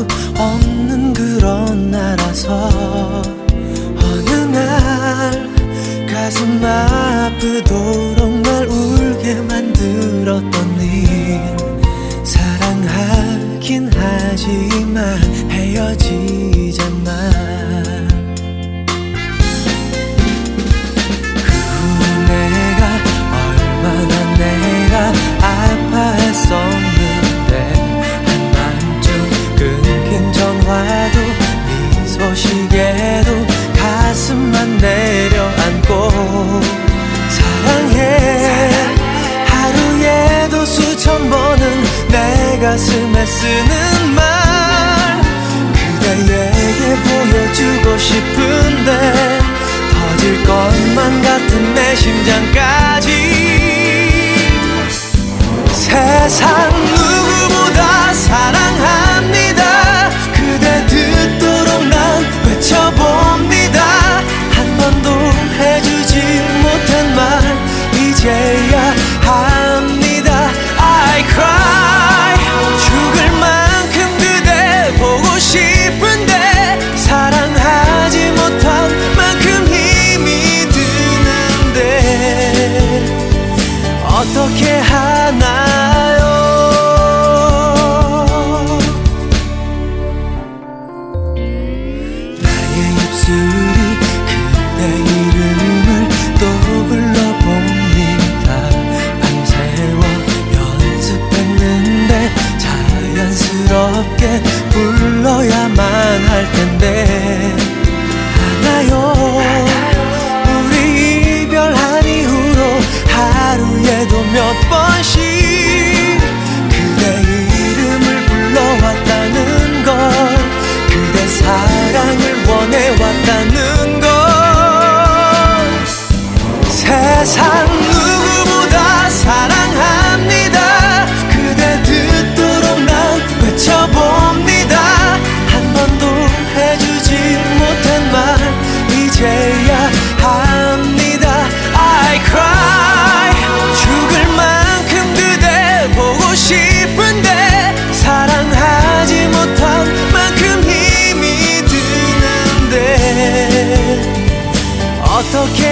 수 없는 그런 나라서 어느 날 가슴 아프도록 날 울게 만들었던 네 사랑하긴 하지만 헤어지잖아. 그 후에 내가 얼마나 내가 아파했었는데 한밤중 끊긴 전화도 네 소식에도 가슴만 내려앉고 사랑해 하루에도 수천 번은 내 가슴에 쓰는 말 그대에게 보여주고 싶은데 터질 것만 같은 내 심장까지 세상 누구보다 사랑합니다. 그대 듣도록 난 외쳐봅니다. 한 번도 해주지 못한 말 이제야 합니다. I cry 죽을 만큼 그대 보고 싶은데 사랑하지 못한 만큼 힘이 드는데 어떻게 하나요? 나의 입술이 그대 이름을 또 불러봅니다. 밤새워 연습했는데 자연스럽게 불러야만 할 텐데 하나요? 우리 이별한 이후로 하루에도 몇 번씩 그대 이름을 불러왔다는 걸 그대 사랑을 원해왔다는 걸 세상 누구보다 사랑합니다. 그대 듣도록 난 외쳐봅니다. 한 번도 해주지 못한 말 이제야 합니다. I cry 죽을 만큼 그대 보고 싶은데 사랑하지 못한 만큼 힘이 드는데 어떻게